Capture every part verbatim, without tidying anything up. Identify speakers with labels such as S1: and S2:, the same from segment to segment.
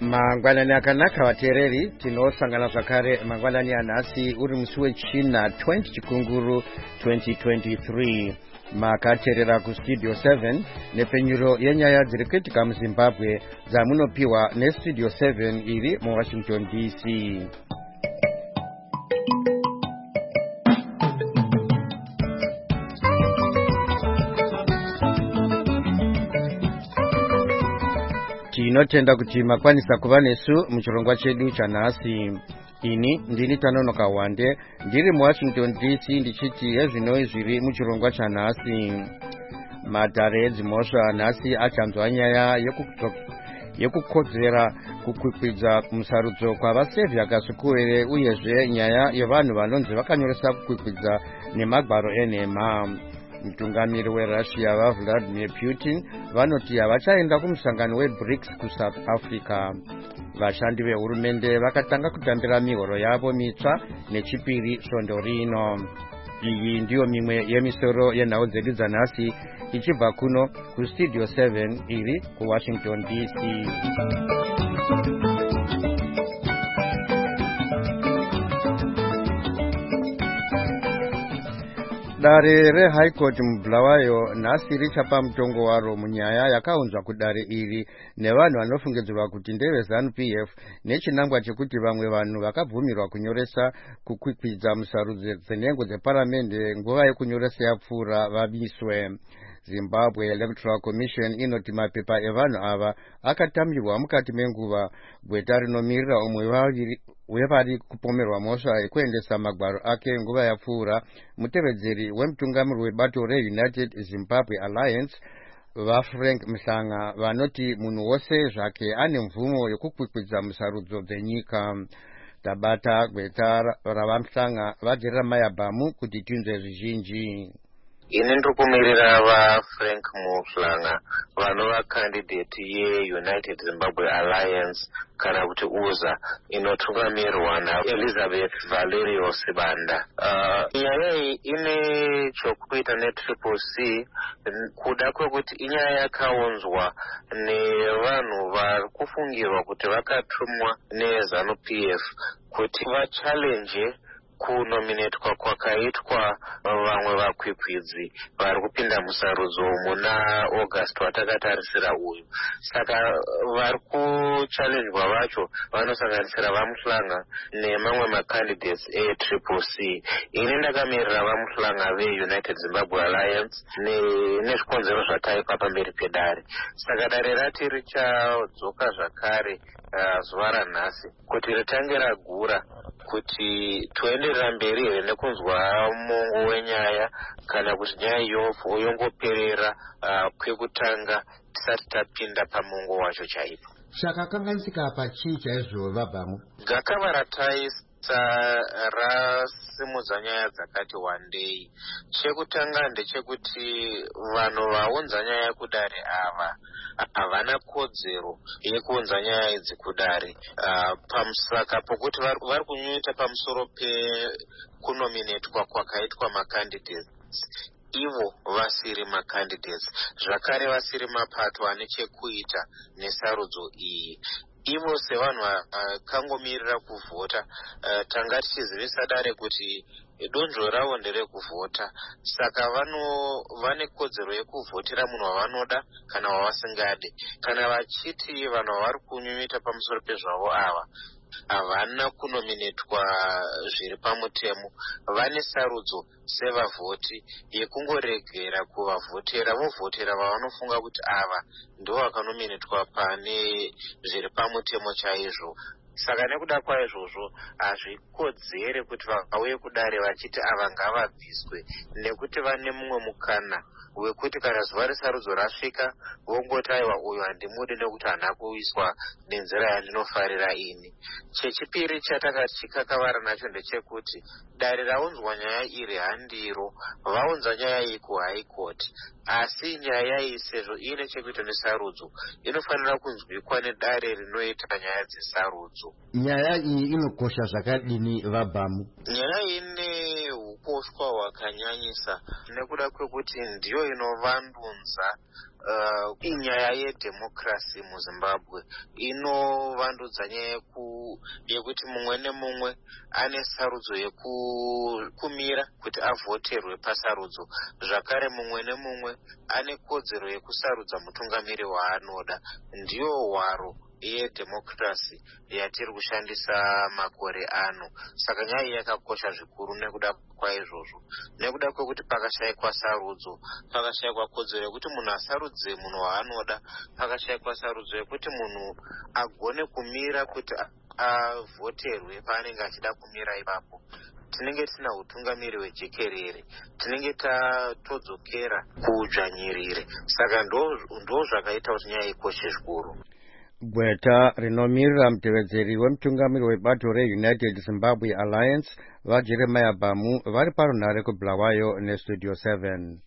S1: Mangwanani akanaka vateereri, tinosangana zvakare mangwanani anhasi uri musi wechina twenty chikunguru twenty twenty-three. Makateerera kustudio seven nepenyuro yenyaya dziri kuitika muZimbabwe dzamunopiwa nestudio seven iri muWashington D C. Tinotenda kuti makwanisa kuva nesu muchirongwa chedu chanhasi. Ini ndini Tanonoka Wande ndiri muWashington D C ndichiti ezvinoi zviri muchirongwa chanhasi. Madhare edzimhosva nhasi achanzwa nyaya yekukodzera kukwikwidza musarudzo kwavasevhi akasvikuwere uyezve nyaya yevanhu vanonzi vakanyoresa kukwikwidza nemagwaro enhema. Mutungamiri weRussia vaVladimir Putin vanoti havachaenda kumusangano weBRICS kuSouth Africa. Vashandi vehurumende vakatanga kutambira mihoro yavo mitsva nechipiri svondo rino. Iyi ndiyo mimwe yemisoro yenhau dzedu dzanhasi ichibva kuno kustudio seven iri kuWashington D C. Dare reHigh Court muBulawayo nhasi richapa mutongo waro munyaya yakaunzwa kudare iri nevanhu vanofungidzirwa kuti ndeve ZANU P F nechinangwa chekuti vamwe vanhu vakabvumirwa kunyoresa kukwikwidza musarudzo dzenhengo dzeparamende nguva yekunyoresa yapfuura vabiswe. Zimbabwe Electoral Commission inoti mapepa evanhu ava akatamirwa mukati menguva. Gweta rinomirira umwe wevari kupomerwa mhosva yekuendesa magwaro ake nguva yapfuura mutevedzeri wemutungamiri webato reUnited Zimbabwe Alliance vaFrank Mhlanga vanoti munhu wose zvake ane mvumo yekukwikwidza musarudzo dzenyika. Tabata gweta ravaMhlanga vajerera mayabhamu kuti tinzwe zvizhinji.
S2: Ini ndikumirira vaFrank Mhlanga vanova candidate yeUnited Zimbabwe Alliance kana kuti U Z A inotungamirwa naElizabeth Valerio Sibanda. Uh, nyaya iyi ine chokuita neTriple C kuda kwekuti inyaya yakaunzwa nevanhu vari kufungirwa kuti vakatumwa neZANU P F kuti vachallenge kunominetwa kwakaitwa vamwe vakwikwidzi vari kupinda musarudzo muna August watakatarisira uyu. Saka vari kuchallengewa vacho vanosanganisira vaMhlanga nemamwe macandidates eTriple C. Ini ndakamirira vaMhlanga veUnited Zimbabwe Alliance nezvikonzero zvataipa pamberi pedare. Saka dare rati richadzoka zvakare uh, zuva ranhasi kuti ritange ragura kuti toenderera mberi here nekunzwa mongo wenyaya kana kuti nyaya iyoyo yongoperera uh, kwekutanga tisati tapinda pamongo wacho chaipo.
S1: Zvakakanganisika pachii chaizvo vabhamu?
S2: Gakava rataisa rasimudza nyaya dzakati wandei. Chekutanga ndechekuti vanhu vaunza nyaya kudare ava havana kodzero yekuunza nyaya idzi kudare. Uh, pamusaka pokuti vari kunyuita pamusoro pekunominetwa kwakaitwa macandidates ivo vasiri macandidates, zvakare vasiri mapato ane chekuita nesarudzo iyi. Ivo sevanhu vakangomirira kuvhota, uh, tanga tichizivisa dare kuti donzvo ravo nderekuvhota. Saka vano vane kodzero yekuvhotera munhu wavanoda kana wavasingade. Kana vachiti vanhu vari kunyunyuta pamusoro pezvavo ava havana kunominetwa zviri pamutemo, vane sarudzo sevavhoti yekungoregera kuvavhotera vovhotera vavanofunga kuti ava ndo vakanominetwa pane zviri pamutemo chaizvo. Saka nekuda kwaizvozvo hazvikodzere kuti vauye kudare vachiti ava ngavabviswe, nekuti vane mumwe mukana wekuti kana zuva resarudzo rasvika vongoti aiwa uyu handimudi nekuti handina kuiswa nenzira yandinofarira ini. Chechipiri chatakati chikakavara nacho ndechekuti dare raunzwa nyaya iri handiro, vaunza nyaya iyi kuHigh Court, asi nyaya iyi sezvo ine chekuita nesarudzo inofanira kunzwikwa nedare rinoita nyaya dzesarudzo.
S1: Nyaya iyi inokosha zvakadini vabhamu?
S2: Nyaya iyi ine ukoshwa hwakanyanyisa nekuda kwekuti ndiyo inovandudza uh, inyaya yedhemokirasi muzimbabwe inovandudza nyaya yekuti mumwe nemumwe ane sarudzo yekumira kuti avhoterwe pasarudzo, zvakare mumwe nemumwe ane kodzero yekusarudza mutungamiri waanoda. Ndiyo hwaro yedhemokirasi yatiri kushandisa makore ano. Saka nyaya iyi yakakosha zvikuru nekuda kwaizvozvo, nekuda kwekuti pakashayikwa sarudzo, pakashayikwa kodzero yekuti munhu asarudze munhu waanoda, pakashayikwa sarudzo yekuti munhu agone kumira kuti avhoterwe paanenge achida kumira ipapo, tinenge tina utungamiri hwejekerere, tinenge tatodzokera kuudzvanyirire. Saka ndo zvakaita kuti nyaya ikoshe zvikuru.
S1: Gweta rinomirira mutevedzeri wemutungamiri webato reUnited Zimbabwe Alliance vaJeremiah Bamu vari parunhare kuBulawayo neStudio seven.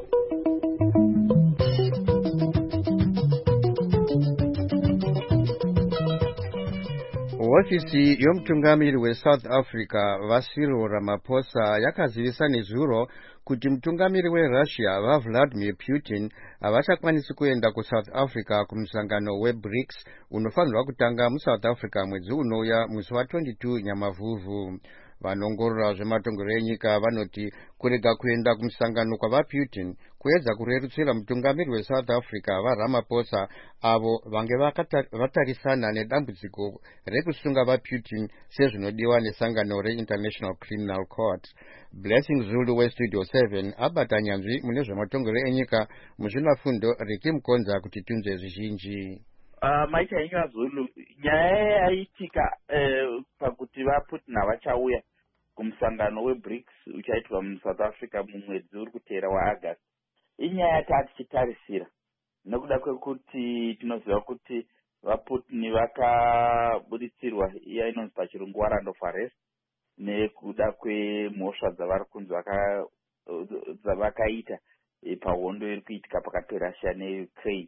S1: Hofisi yomutungamiri weSouth Africa vaCyril Ramaphosa yakazivisa nezuro kuti mutungamiri weRussia vaVladimir Putin havachakwanisi kuenda kuSouth Africa kumusangano weBRICS unofanirwa kutanga muSouth Africa mwedzi unouya musi wa22 Nyamavhuvhu. Vanongorora zvematongero enyika vanoti kurega kuenda kumusangano kwavaPutin kuedza kurerutsira mutungamiri weSouth Africa vaRamaphosa avo vange vatarisana nedambudziko rekusunga vaPutin sezvinodiwa nesangano reInternational Criminal Court. Blessing Zulu weStudio seven abata nyanzvi mune zvematongero enyika muzvinafundo rekimkonza kuti tunze zvizhinji.
S3: Uh, maita inywa Zulu, nyaya yaitika uh, pakuti vaPutin havachauya kumusangano weBRICS uchaitwa muSouth Africa mumwedzi uri kuteera waAugust. Inyaya tatichitarisira nekuda kwekuti tinoziva kuti vaPutin vakabuditsirwa iya inonzi pachirungu warrant of arrest nekuda kwemhosva dzavari kunzi dzavakaita e, pahondo iri kuitika pakati peRussia neUkraine.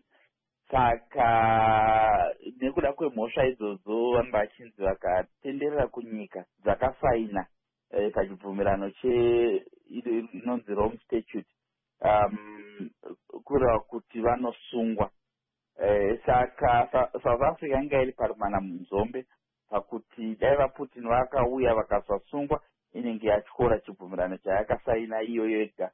S3: Saka nekuda kwemhosva idzodzo vanga vachinzi vakatenderera kunyika dzakasaina e, pachibvumirano che inonzi Rome Statute um, kureva kuti vanosungwa. E, saka South Africa yanga iri parumana munzombe pakuti dai vaPutin vakauya vakasasungwa inenge yatyora chibvumirano chayakasaina iyoyo yega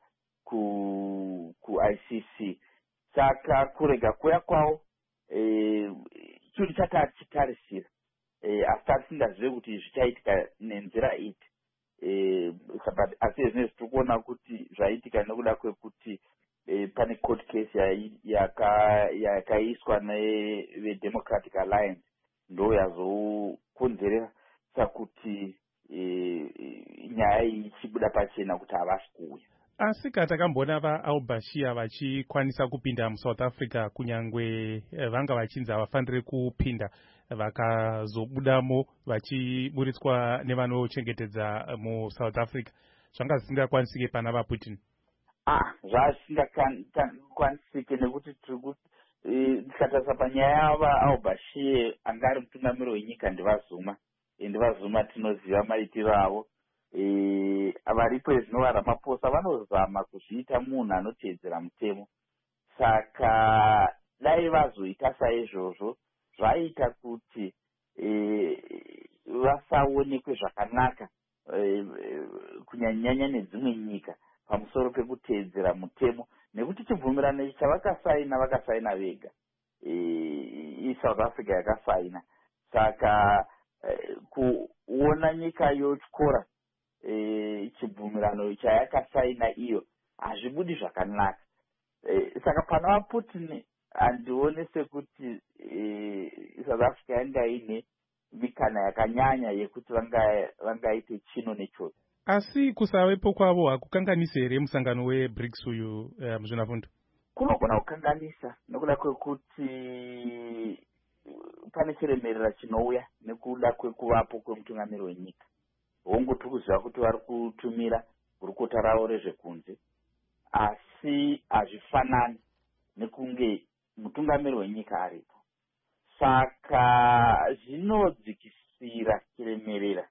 S3: ku kuI C C. Saka kurega kuya kwawo eh chiri chakachitarisira eh asi tingazive kuti zvichaitika nenzira iti eh but asi zvine zvitikuona kuti zvaitika nekuda kwekuti eh pane court case yaka yakaiswa neveDemocratic Alliance ndo yazokonzeresa kuti eh nyaya ichibuda pachena kuti havasi kuuya.
S4: Asi takambona vaAlbashir vachikwanisa kupinda muSouth Africa kunyangwe vanga vachinzi havafaniri kupinda vakazobudamo vachiburitswa nevanochengetedza muSouth Africa. Zvanga zvisingakwanisike pana vaPutin.
S3: Ah, zvazvisingakwanisike nekuti tiri tikatarisa panyaya yavaAlbashir anga ari mutungamiri wenyika ndivazuma. Ndivazuma tinoziva maitiro avo. Eh avaripo zvinova Ramaphosa vanozama kuzviita munhu anoteedzera mutemo. Saka dai vazoita saizvozvo zvaita kuti eh vasaonekwe zvakanaka eh kunyanyanya nedzimwe nyika pamusoro pekuteedzera mutemo nekuti chibvumirano chavakasaina vakasaina vega eh iSouth Africa yakasaina. Saka eh, kuona nyika yotyora eh chibvumirano chayakasaina iyo hazvibudi zvakanaka. Eh, saka pana vaPutin andione sekuti eh, South Africa yanga ine mikana yakanyanya yekuti vanga vangaite chino nechocho.
S4: Asi kusavepo kwavo hakukanganisi here musangano weBRICS uyu uh, muzvinafundo?
S3: Kunogona kukanganisa nekuda kwekuti pane chiremerera chinouya nekuda kwekuvapo kwemutungamiri wenyika. Hongu tikuziva kuti vari kutumira gurukota ravo rezvekunze, asi hazvifanani nekunge mutungamiri wenyika aripo. Saka zvinodzikisira chiremerera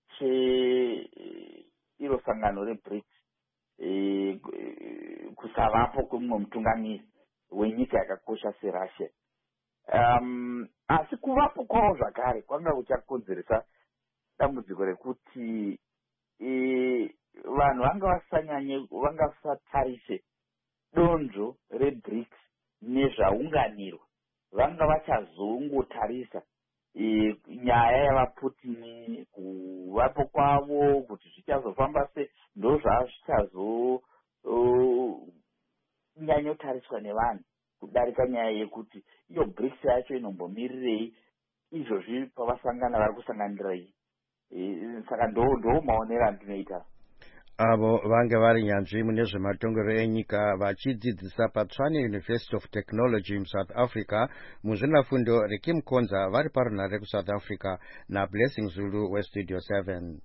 S3: cheiro sangano reBRICS e, kusavapo kwemumwe mutungamiri. wenyika yakakosha seRussia. Um, asi kuvapo kwavo zvakare kwanga kuchakonzeresa dambudziko rekuti e, vanhu vanga vasanyanye vanga vasatarise donzvo reBRICS nezvaunganirwa, vanga vachazongotarisa e, nyaya yavaPutin kuvapo kwavo kuti zvichazofamba se ndo zvazvichazo uh, nyanyotariswa nevanhu kudarika nyaya yekuti iyo BRICS yacho inombomirirei, izvozvi pavasangana vari kusanganirai. E, saka ndo ndo maonero andinoita.
S1: Avo vange vari nyanzvi mune zvematongero enyika vachidzidzisa paTshwane University of Technology muSouth Africa muzvinafundo reKim Konza vari parunhare kuSouth Africa naBlessing Zulu weStudio seven.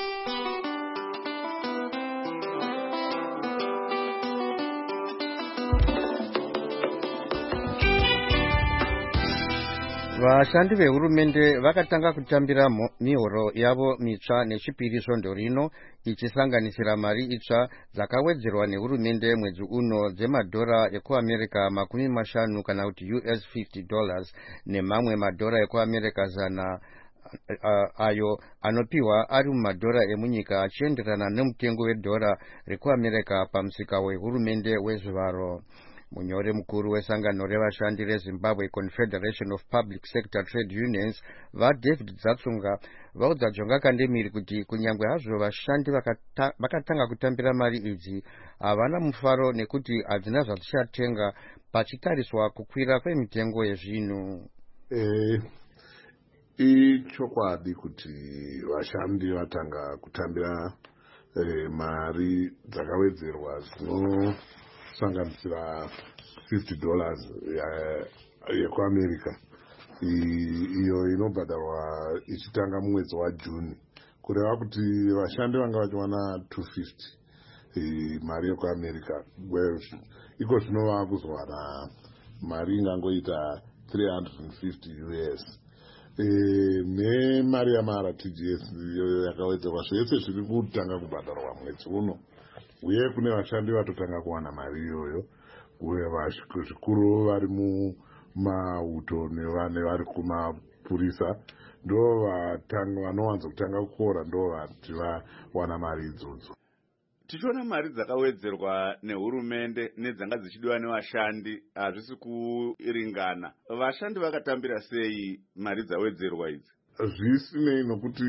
S1: Vashandi vehurumende vakatanga kutambira mihoro yavo mitsva nechipiri svondo rino, ichisanganisira mari itsva dzakawedzerwa nehurumende mwedzi uno dzemadhora ekuAmerica makumi mashanu kana kuti U S fifty dollars nemamwe madhora ekuAmerica zana uh, ayo anopiwa ari mumadhora emunyika achienderana nemutengo wedhora rekuAmerica pamusika wehurumende wezvivaro. Munyori mukuru wesangano revashandi reZimbabwe Confederation of Public Sector Trade Unions vaDavid Zatsunga vaudza Jonga Kandemiri kuti kunyangwe hazvo vashandi vakata, vakatanga kutambira mari idzi havana mufaro nekuti hadzina zvadzichatenga pachitariswa kukwira kwemitengo yezvinhu.
S5: Eh, ichokwadi kuti vashandi vatanga kutambira eh, mari dzakawedzerwa zvino sanganisira fifty dollars yekuAmerica iyo inobhadharwa ichitanga mumwedzi waJuni, kureva kuti vashandi vanga vachiwana two fifty mari yekuAmerica, iko zvinova kuzowana mari ingangoita three hundred fifty U S nemari yamaR T G S yakawedzerwa. Zvese zviri kutanga kubhadharwa mwedzi uno, uye kune vashandi vatotanga kuwana mari iyoyo, uye zvikuru vari mumauto nevane vari kumapurisa ndo vanowanza kutanga kukora, ndo vati vawana mari idzodzo.
S6: Tichiona mari dzakawedzerwa nehurumende nedzanga dzichidiwa nevashandi hazvisi kuringana. Vashandi vakatambira sei mari dzawedzerwa idzi?
S5: Zvisinei nokuti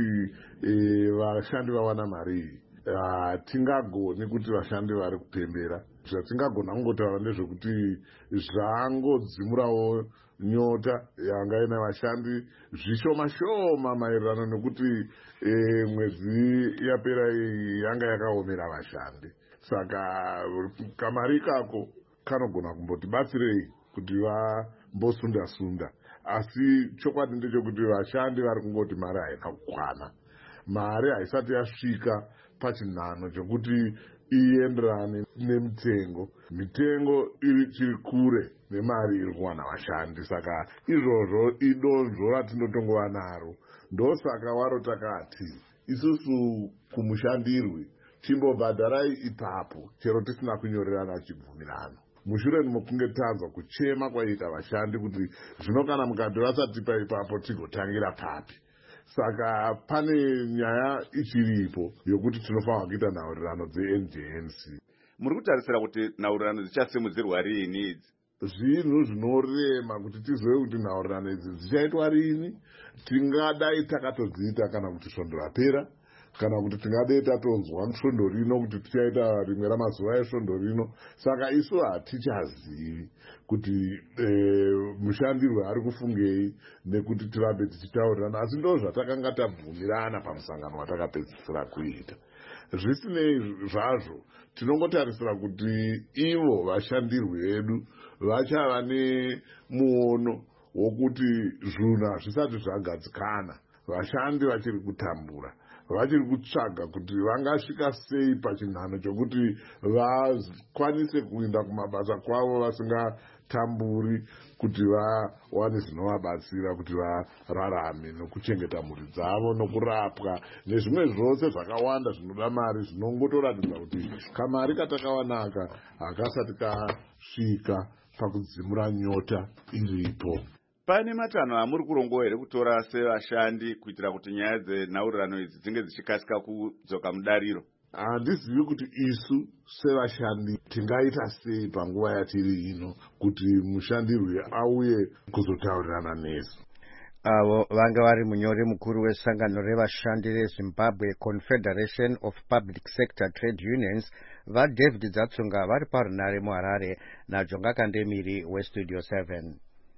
S5: e, vashandi vawana mari iyi, hatingagoni kuti vashandi vari kupembera. Zvatingagona kungotaura ndezvekuti zvangodzimurawo nyota yanga ina vashandi zvishoma shoma maererano nekuti e, mwedzi yapera iyi yanga yakaomera vashandi. Saka kamari kako kanogona kumbotibatsirei kuti vambosunda sunda, asi chokwadi ndechekuti vashandi vari kungoti mari haina kukwana. Mari haisati yasvika pachinhano chokuti ienderane nemitengo. Mitengo iri chiri kure nemari iri kuwana vashandi. Saka izvozvo idonzvo ratinotongova naro. Ndosaka waro takati isusu kumushandirwi chimbobhadharai ipapo chero tisina kunyorerana chibvumirano. Mushure mekunge tanzwa kuchema kwaita vashandi kuti zvino kana mukati vasatipa ipapo tigotangira papi. Saka pane nyaya ichiripo yokuti tinofanira kuita nhaurirano dzeN J N C.
S6: Muri kutarisira kuti nhaurirano dzichasimudzirwa rini idzi?
S5: Zvinhu zvinorema kuti tizive kuti nhaurirano idzi dzichaitwa rini. Tingadai takatodziita kana kuti svondo rapera, kana kuti tingadai tatonzwa svondo rino kuti tichaita rimwe ramazuva esvondo rino. Saka isu hatichazivi kuti e, mushandirwe ari kufungei nekuti tirambe tichitaurirana, asi ndo zvatakanga tabvumirana pamusangano watakapedzisira kuita. Zvisinei zvazvo tinongotarisira kuti ivo vashandirwi vedu vachava nemuono wokuti zvinhu hazvisati zvagadzikana. Vashandi vachiri kutambura, vachiri kutsvaga kuti vangasvika sei pachinhano chokuti vakwanise kuenda kumabasa kwavo vasingatamburi, kuti vawane zvinovabatsira kuti vararame nokuchengeta mhuri dzavo nokurapwa nezvimwe zvose zvakawanda zvinoda mari, zvinongotoratidza kuti kamari katakawanaka hakasati kasvika pakudzimura nyota iripo.
S6: Pane matanho amuri kurongo here kutora sevashandi kuitira kuti nyaya dzenhaurirano idzi dzinge dzichikasika kudzoka mudariro?
S5: Handizivi kuti isu sevashandi tingaita sei panguva yatiri ino kuti mushandirwe auye kuzotaurirana nesu.
S1: avo vanga vari munyori mukuru wesangano revashandi rezimbabwe Confederation of Public Sector Trade Unions vaDavid Dzatsunga vari parunare muHarare naJonga Kandemiri weStudio seven.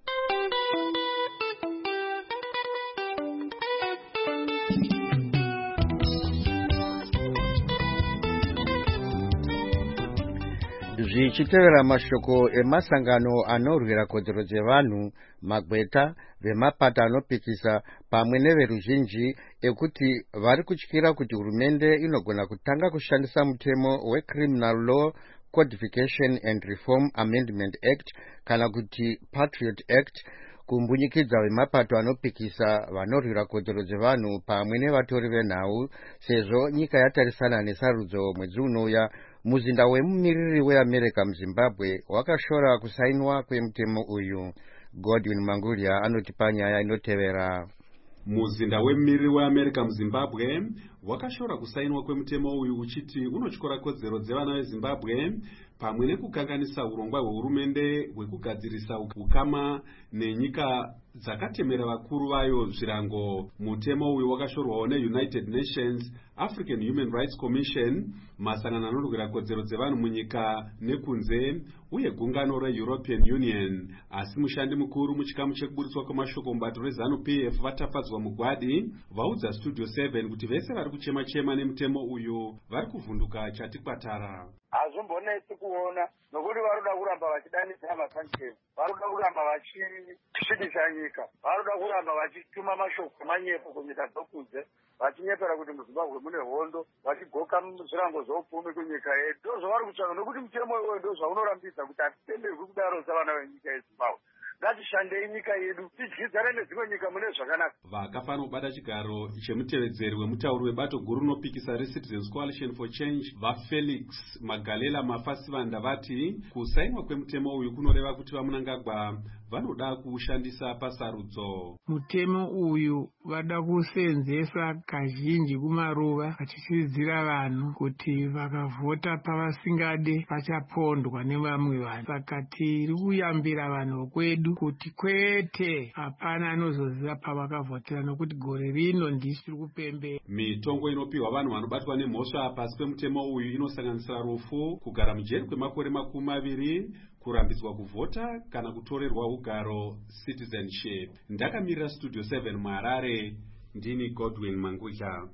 S1: Zvichitevera mashoko emasangano anorwira kodzero dzevanhu, magweta, vemapato anopikisa pamwe neveruzhinji ekuti vari kutyira kuti hurumende inogona kutanga kushandisa mutemo weCriminal Law Codification and Reform Amendment Act kana kuti Patriot Act kumbunyikidza vemapato anopikisa vanorwira kodzero dzevanhu pamwe nevatori venhau, sezvo nyika yatarisana nesarudzo mwedzi unouya. Muzinda wemumiriri weAmerica muZimbabwe wakashora kusainwa kwemutemo uyu. Godwin Mangulia anotipa nyaya inotevera.
S7: Muzinda wemumiriri weAmerica muZimbabwe wakashora kusainwa kwemutemo uyu uchiti unotyora kodzero dzevana veZimbabwe pamwe nekukanganisa urongwa hwehurumende hwekugadzirisa ukama nenyika dzakatemera vakuru vayo zvirango. Mutemo uyu wakashorwawo neUnited Nations, African Human Rights Commission, masangano anorwira kodzero dzevanhu munyika nekunze uye gungano reEuropean Union. Asi mushandi mukuru muchikamu chekuburitswa kwemashoko mubato reZANU P F vatapfadzwa mugwadi vaudza Studio seven kuti vese vari kuchema chema nemutemo uyu vari kuvhunduka chati kwatara.
S8: Hazvimbonetsi kuona nokuti varuda kuramba vachidanisa masanctions, varuda kuramba vachisvibisa nyika, varuda kuramba vachituma mashoko manyepo kunyika dzokunze, vachinyepera kuti muZimbabwe mune hondo, vachigoka zvirango zvoupfumi kunyika yedu. Ndozvavari kutsvaka nokuti mutemo iwoyo ndozvaunorambidza kuti hatitenderwi kudaro savana venyika yeZimbabwe. Ngatishandei nyika yedu tidyidzane nedzimwe nyika mune zvakanaka.
S7: Vakafana kubata chigaro chemutevedzeri wemutauri webato guru rinopikisa reCitizens Coalition for Change vaFelix Magalela Mafasivanda vati kusainwa kwemutemo uyu kunoreva kuti vaMunangagwa vanoda kuushandisa pasarudzo.
S9: Mutemo uyu vada kuseenzesa kazhinji kumaruva vachisidzira vanhu kuti vakavhota pavasingade vachapondwa nevamwe vanhu. Saka tiri kuyambira vanhu kwedu kuti kwete hapana anozoziva pavakavhotera nokuti gore rino ndisi tiri kupembera.
S7: Mitongo inopiwa vanhu vanobatwa nemhosva pasi pemutemo uyu inosanganisira rufu, kugara mujeri kwemakore makumi maviri, kurambidzwa kuvhota kana kutorerwa ugaro citizenship. Ndakamirira Studio seven muHarare, ndini Godwin Mangulia.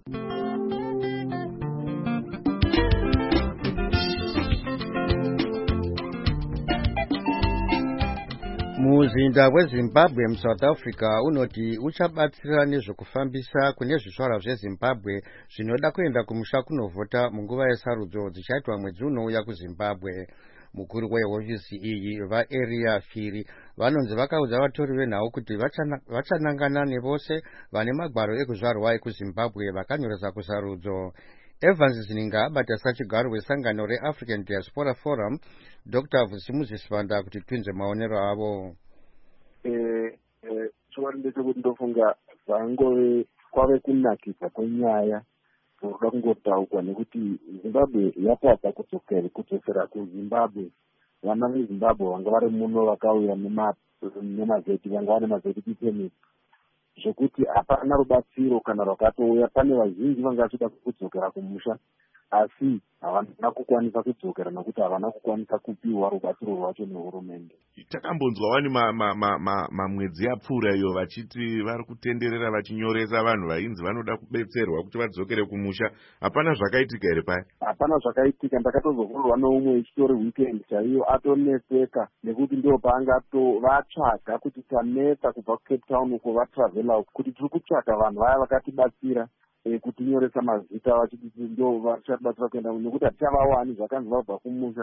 S1: Muzinda weZimbabwe muSouth Africa unoti uchabatsira nezvekufambisa kune zvizvarwa zveZimbabwe zvinoda kuenda kumusha kunovhota munguva yesarudzo dzichaitwa mwedzi unouya kuZimbabwe. Mukuru wehofisi iyi vaEria Firi vanonzi vakaudza vatori venhau kuti vachanangana nevose vane magwaro ekuzvarwa ekuZimbabwe vakanyoresa kusarudzo. Evans Zininga abata sachigaro wesangano reAfrican Diaspora Forum Doctor Vusimuzi Sivanda kuti twinze maonero avo.
S10: Eh eh chiwari ndechekuti ndofunga zvangove kwave kunakisa kwenyaya kuda kungotaukwa nekuti Zimbabwe yapedza kudzokera kudzokera kuZimbabwe. Vana veZimbabwe vanga vari muno vakauya nemazeti vanga vane mazeti permit zvekuti hapana rubatsiro kana rwakatouya. Pane vazhinji vanga vachida kudzokera kumusha asi havana kukwanisa kudzokera nokuti havana kukwanisa kupiwa rubatsiro rwacho nehurumende.
S11: Takambonzwa wani mamwedzi ma, ma, yapfuura iyo vachiti vari kutenderera vachinyoresa vanhu vainzi vanoda kubetserwa kuti vadzokere kumusha. Hapana zvakaitika here paya?
S10: Hapana zvakaitika. Ndakatozovhurwa neumwe ichitori weekend chaiyo atoneseka nekuti ndo paanga vatsvaga kuti tanetsa kubva kuCape Town uko vatravela kuti tiri kutsvaga vanhu vaya vakatibatsira kutinyoresa mazita vachiti ndo vachabatsira kuenda nekuti hatichavawana zvakanzi vabva kumusha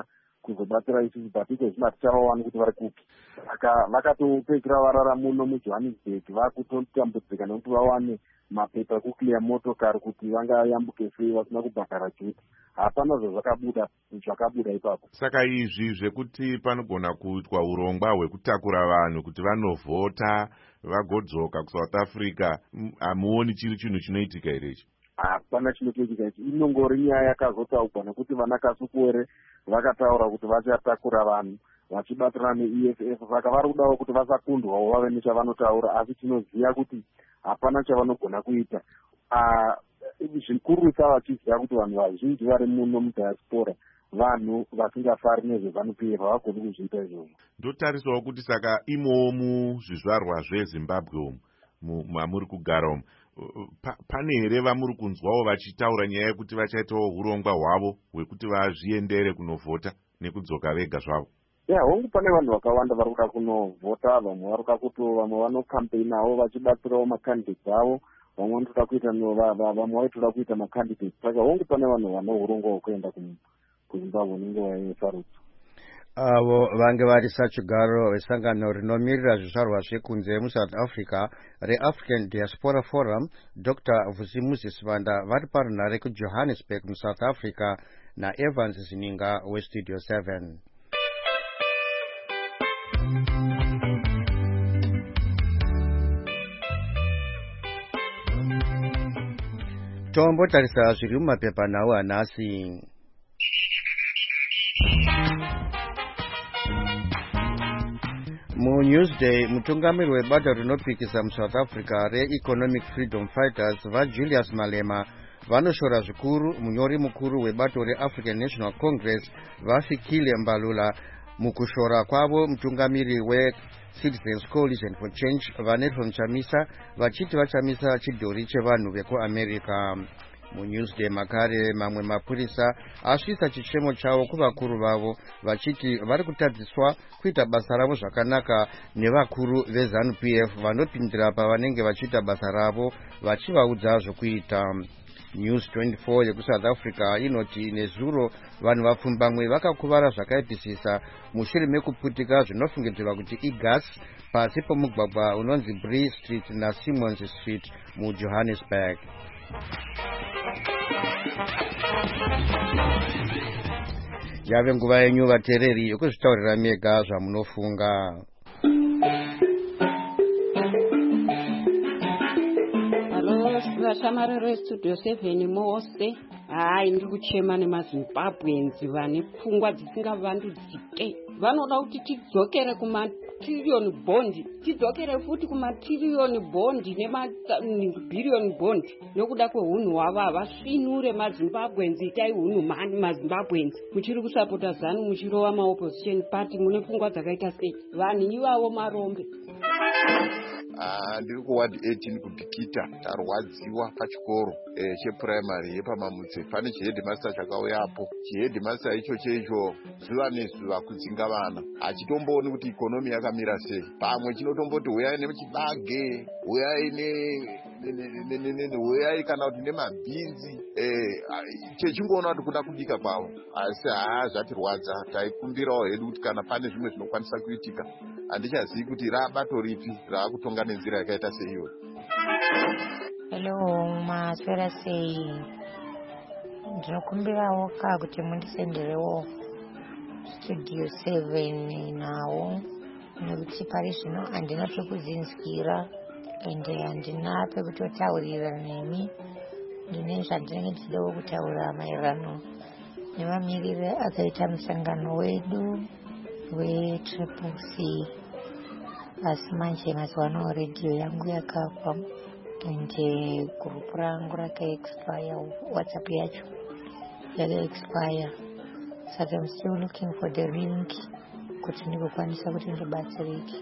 S10: kuzobatsira isusu but ikozvina tichavawana kuti vari kupi. Saka vakatopedzisira varara muno mujohannesburg vakutotambudzika nekuti vawane mapepa ekuclear motokari kuti vangayambuke sei vasina kubhadhara duty. Hapana zvazvakabuda zvakabuda ipapo.
S11: Saka izvi zvekuti panogona kuitwa urongwa hwekutakura vanhu kuti vanovhota vagodzoka kuSouth Africa, hamuoni chiri chinhu chinoitika here ichi?
S10: Hapana chinotoitika ichi. Inongori nyaya yakazotaurwa nekuti vana Kasukore vakataura kuti vachatakura vanhu vachibatirana ne-E F F, saka vari kudawo kuti vasakundwawo vave nechavanotaura, asi tinoziva kuti hapana chavanogona kuita. Zvikurusa vachiziva kuti vanhu vazhinji vari muno mudiaspora vanhu vasingafari nezveZANU P F havagoni kuzviita izvozvo.
S11: Ndotarisawo kuti saka imowo muzvizvarwa zveZimbabwe umu mamuri kugara umu, pane here vamuri kunzwawo vachitaura nyaya yekuti vachaitawo urongwa hwavo hwekuti vazviendere kunovhota nekudzoka vega zvavo?
S10: Ya, hongu pane vanhu vakawanda vari kuda kunovhota, vamwe vari kuda kuto vamwe vanokampeinawo vachibatsirawo makandidates avo, vamwe vanotoda kuita vamwe vaitoda kuita makandidates. Saka hongu pane vanhu vane urongwa hwekuenda kuZimbabwe nenguva yesarudzo.
S1: Avo vange vari sachigaro vesangano rinomirira zvizvarwa zvekunze muSouth Africa reAfrican Diaspora Forum, Doctor Vusimuzi Sibanda, vari parunhare kuJohannesburg muSouth Africa naEvans Zininga weStudio seven. Tombotarisa zviri mumapepa nawo hanhasi. MuNewsday, mutungamiri webato rinopikisa muSouth Africa reEconomic Freedom Fighters vaJulius Malema vanoshora zvikuru munyori mukuru webato reAfrican National Congress vaFikile Mbalula mukushora kwavo mutungamiri weCitizens Coalition for Change vaNelson Chamisa vachiti vachamisa chidhori chevanhu vekuAmerica. MuNewsday makare mamwe mapurisa asvisa chichemo chavo kuvakuru vavo vachiti vari kutadziswa kuita basa ravo zvakanaka nevakuru veZANU P F vanopindira pavanenge vachiita basa ravo vachivaudza zvokuita. News twenty-four yekuSouth Africa inoti nezuro vanhu vapfumbamwe vakakuvara zvakaipisisa mushure mekuputika zvinofungidzirwa kuti igasi pasi pomugwagwa unonzi Bree Street naSimons Street muJohannesburg. Yave nguva yenyu vateereri yokuzvitaurira mega zvamunofunga.
S12: Halo, vashamariro veStudio seven mose. Hai, ndiri kuchema nemaZimbabweans vane pfungwa dzisingavandudzike. Vanoda kuti tidzokere kumatiriyoni bondi, tidzokere futi kumatiriyoni bondi nemabhiriyoni bondi. Nokuda kweunhu hwavo havasvinure maZimbabweans, itai hunhu mani maZimbabweans. Muchiri kusapota ZANU, muchirova maopposition party, mune pfungwa dzakaita sei? Vanhu ivavo marombe.
S13: Ah, ndiri kuward eighteen kudhikita tarwadziwa pachikoro eh, chepuraimari yepamamutse. Pane chihedhimasta chakauyapo. Chihedhimasta icho cheicho zuva nezuva kudzinga vana, hachitombooni kuti ikonomi yakamira sei. Pamwe chinotomboti huyai nemuchibage, huyai ne huyai kana kuti nemabhinzi, chechingoona kuti kuda kudika kwavo. Asi haa, zvatirwadza. Taikumbirawo hedu kuti kana pane zvimwe zvinokwanisa kuitika, handichazivi kuti rabato ripi raakutonga nenzira yakaita seiyo.
S14: Hello, maswera sei. Ndinokumbirawo ka kuti mundisenderewo Studio seven nawo, nekuti pari zvino handina pekudzinzwira ende handina pekutotaurira nemi. Ndine zvandinenge ndichidawo kutaura maererano nemamirire akaita musangano wedu weTriple C. Asi manje mazuva ano radio yangu yakafa ende gurupu rangu rakaexpire, WhatsApp yacho yakaexpire. Saka I'm still looking for the link kuti ndikokwanisa kuti ndibatsirike.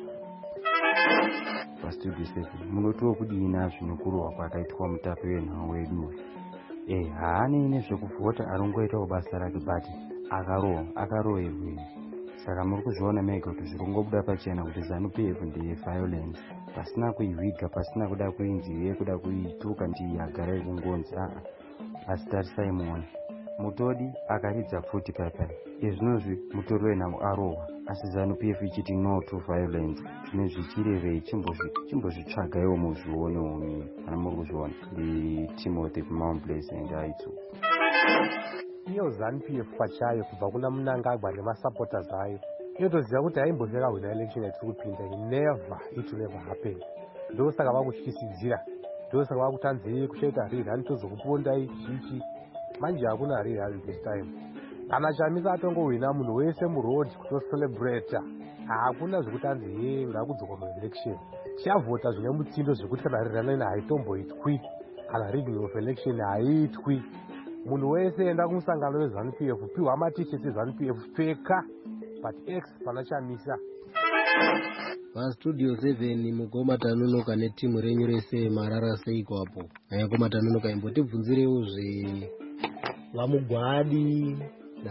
S15: PaStudio seven munotiwo kudina zvinokurwa kwakaitwa mutape wenhau wedu. Eh, haane nezvekuvhota arongoitawo basa rake but akarohwa akarohwerwe. Saka muri kuzviona mega kuti zvirongobuda pachena kuti ZANU P F ndiye violence, pasina kuihwiga, pasina kuda kuinzi kuda kuituka ndi yagara kungonzi. Aa, asi tarisai muone mutodi akaridza futi paipai. zvinonzi mutori wenhau arohwa asi zanu p f ichiti no to violence zvine zvichirevei chimbozvitsvagaiwo muzvionewo mii kana muri kuzviona. Ndi Timothy Mount Place and aitsu
S16: iyo zanu p f pachayo kubva kuna Mnangagwa nemasupporters ayo inotoziva kuti haimbozvi yakahwina election yatiri kupinda. Never, it will never happen. Ndosaka vakutyisidzira, ndosaka vakutanzei kuchaita rerani tozokupondai zvichi. Manje hakuna rerani this time. Kana chamisa atongohwina munhu wese muroad kutocelebrata, hakuna zvekutanzi ye ngakudzoka muelection. Chavhota zvine mutsindo zvekuti kana rerani haitomboitwi kana rigging of election haiitwi. Munhu wese enda kumusangano wezanu p f, piwa matisheti ezanu p f, pfeka but X pana chamisa.
S17: Pastudio seven mugoma tanonoka netimu renyu rese marara seiko apo. Aya goma tanonoka imbotibvunzirewo zve vamugwadi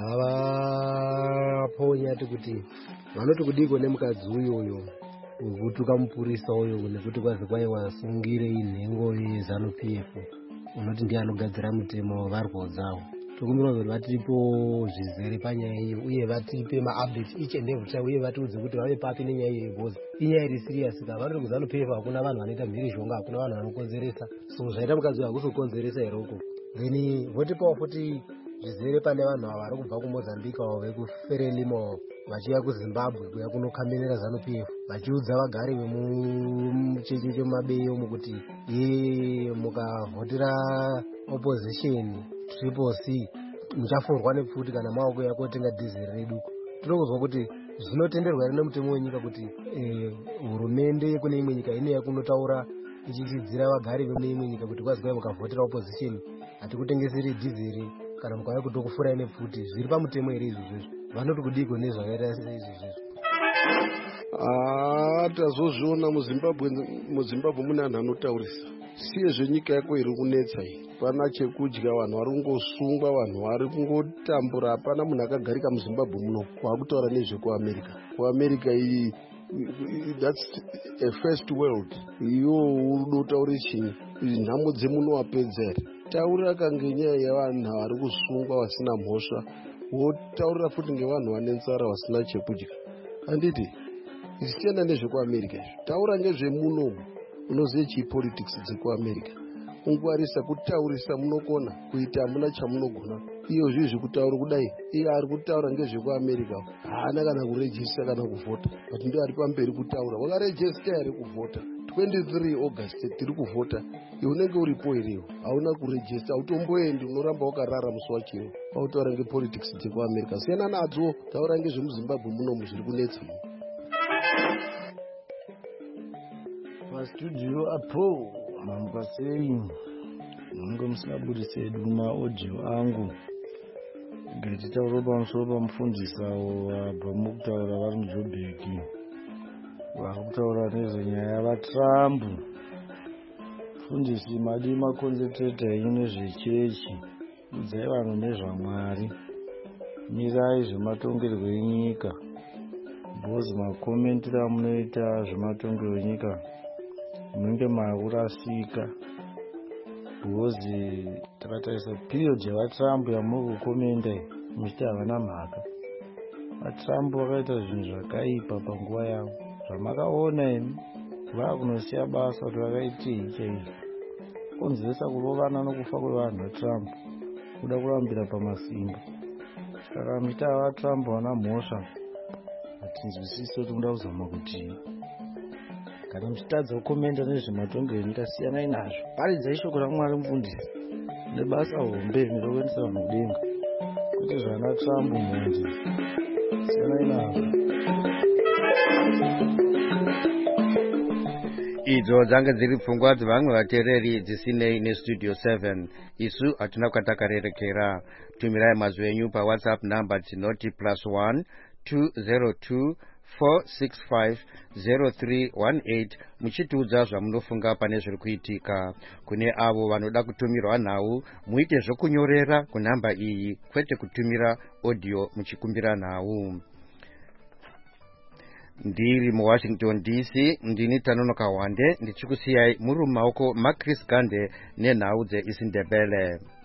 S17: navaponya kuti vanoti kudiko nemukadzi uyoyo ukutuka mupurisa uyo nekuti kwazi kwai wasungire inhengo yezanu p f unoti ndiye anogadzira mutemo wavarwo dzavo. Tokumbira kuti vatipo zvizere panyaya iyi uye vatipe maupdates each and every time uye vatiudze kuti vave papi nenyaya iyi because inyaya iri serious. Ka vari kuzano p f hakuna vanhu vanoita mhirizhonga, hakuna vanhu vanokonzeresa. So zvaita mukadzi hakuzokonzeresa here uko. Then votipawo futi zvizere pane vanhu ava vari kubva kuMozambique avo vekuFrelimo vachiya kuZimbabwe kuya kunokamenera zanu p f vachiudza vagari vemucheche chemabeyo mukuti ye mukavhotera opposition triple C muchaforwa nepfuti kana maoko yako tenga dhizeri redu. Tinokuzwa kuti zvinotenderwa here nemutemo wenyika kuti hurumende kune imwe nyika ine yakunotaura ichichidzira vagari vemune imwe nyika kuti kwazi kwai mukavhotera opposition hatikutengeseri dhizeri kana mukauya kutokufurai nepfuti. Zviri pamutemo here izvozvo? Vanoti kudiko nezvakaita seizvozvo?
S18: Ah, tazozviona muZimbabwe muZimbabwe mune anhu anotaurisa. Siye zvenyika yako iri kunetsa iyi. Pana chekudya, vanhu vari kungosungwa, vanhu vari kungotambura, hapana munhu akagarika muZimbabwe muno. Wakutaura nezvekuAmerica. KuAmerica iyi that's a first world. Iyo unotaura chinyi? Nhamo dzemuno wapedza here? Taurira kange nyaya yevanhu vari kusungwa vasina mhosva, wotaurira futi ngevanhu vane nzara vasina chekudya. Handiti zvisiyana nezvekuAmerica izvo. Taura ngezvemuno unoziye chipolitics dzekuAmerica. Ungwarisa kutaurisa munokona kuita hamuna chamunogona. Iyo zvizvi kutaura kudai iye ari kutaura ngezvekuAmerica haana kana kurejista kana kuvhota, but ndiye ari pamberi kutaura. Wakarejista here kuvhota twenty-three August tiri kuvhota, iwe unenge uripo here? Hauna kurejista, hautomboendi, unoramba wakarara musi wacho. Pautaura ngepolitics dzekuAmerica siyana nadzo. Taura ngezvemuZimbabwe munomu zviri kunetsa.
S19: Pastudio apo mampasei munge musingabudise edu maaudio angu ngatiitaura pamusoro pamufundisi avo vabva mukutaura vari muJoburg vari kutaura nezvenyaya yavaTrump. Fundisi madi makonzentreta henyu nezvechechi, udzai vanhu nezvaMwari, mirai zvematongerwo enyika. Bhozi makomentira amunoita zvematongerwo enyika munenge makurasika. Bhozi takatarisa period yavaTrump yamuri kukomenda muchiti havana mhaka. VaTrump vakaita zvinhu zvakaipa panguva yavo zvamakaona imi vakunosiya basa kuti vakaitei chaizvo. Konzeresa kurovana nokufa kwevanhu vaTrump kuda kurambira pamasimba. Saka muchiti avaTrump vana mhosva hatinzwisisi kuti muda kuzama kuti kana muchitadza kukomenda nezvematongerwo enyika siyanai nazvo. Paridzai shoko raMwari mufundisi nebasa hombe rinokuendesa vanhu kudenga, kwete zvana Trump mwenje. Siyanai nazvo.
S1: Idzo dzange dziri pfungwa dzevamwe vateereri dzisinei nestudio seven. Isu hatina kwatakarerekera. Tumirai mazwi enyu paWhatsApp namba dzinoti plus one two zero two four six five zero three one eight muchitiudza zvamunofunga pane zviri kuitika. Kune avo vanoda kutumirwa nhau muite zvokunyorera kunhamba iyi kwete kutumira audio muchikumbira nhau. Ndiri muWashington D C ndini Tanonoka Wande ndichikusiyai muri mumaoko maChris Gande nenhau dzeIsindebele.